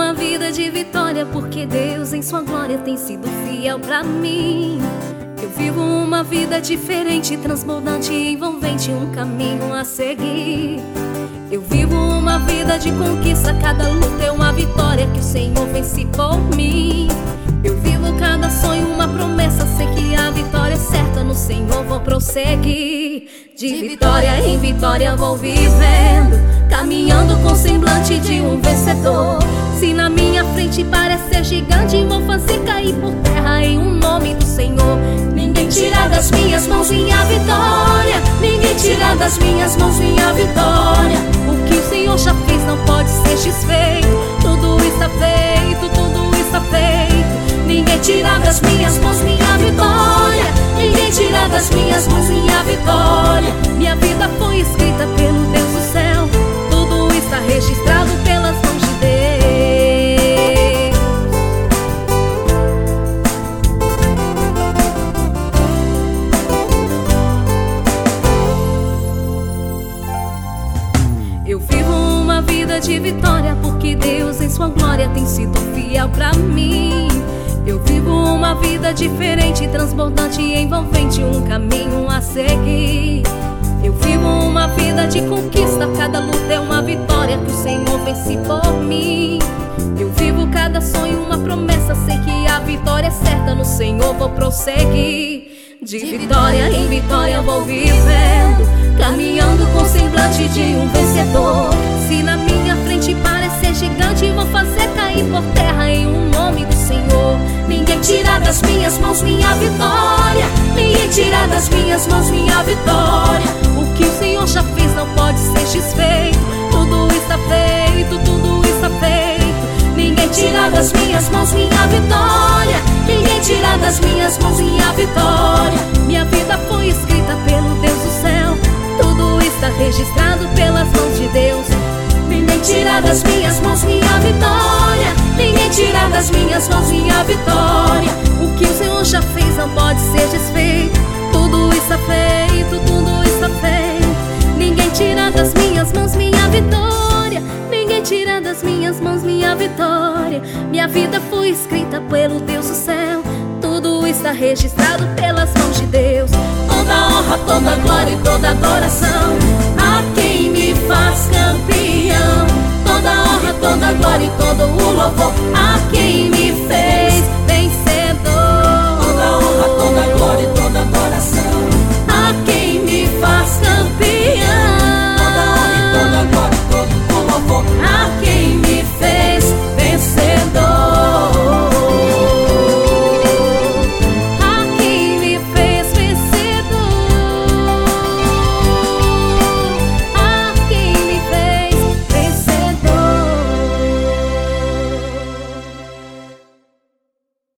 uma vida de vitória, porque Deus em sua glória tem sido fiel pra mim. Eu vivo uma vida diferente, transbordante e envolvente, um caminho a seguir. Eu vivo uma vida de conquista, cada luta é uma vitória que o Senhor vence por mim. Eu vivo cada sonho uma promessa, sei que a vitória é certa, no Senhor vou prosseguir. De vitória em vitória vou vivendo, caminhando com semblante de um vencedor. Se na minha frente parecer gigante, vou fazer cair por terra em um nome do Senhor. Ninguém tira das minhas mãos minha vitória, ninguém tira das minhas mãos minha vitória. O que o Senhor já fez não pode ser desfeito, tudo está feito, tudo está feito. Ninguém tira das minhas mãos minha vitória, ninguém tira das minhas mãos minha vitória. Minha vida foi escrita pelo Deus do céu, tudo está registrado pelas mãos de Deus. Eu vivo uma vida de vitória, porque Deus em sua glória tem sido fiel pra mim. Eu vivo uma vida diferente, transbordante e envolvente, um caminho a seguir. Eu vivo uma vida de conquista, cada luta é uma vitória que o Senhor vence por mim. Eu vivo cada sonho uma promessa, sei que a vitória é certa, no Senhor vou prosseguir. De vitória em vitória vou vivendo, caminhando com semblante de um vencedor. Se na minha frente parecer gigante, vou fazer cair por terra em um nome do Senhor. Ninguém tira das minhas mãos minha vitória, ninguém tira das minhas mãos minha vitória. O que o Senhor já fez não pode ser desfeito, tudo está feito, tudo está feito. Ninguém tira das minhas mãos minha vitória, ninguém tira das minhas mãos minha vitória. Minha vida foi escrita pelo Deus do céu, tudo está registrado pelas mãos de Deus. Ninguém tira das minhas mãos minha vitória, ninguém tira das minhas mãos minha vitória. O que o Senhor já fez não pode ser desfeito, tudo está feito, tudo está feito. Ninguém tira das minhas mãos minha vitória, ninguém tira das minhas mãos minha vitória. Minha vida foi escrita pelo Deus do céu, tudo está registrado pelas mãos de Deus. Toda honra, toda glória e toda adoração a quem me faz campeão. Toda honra, toda glória e todo o louvor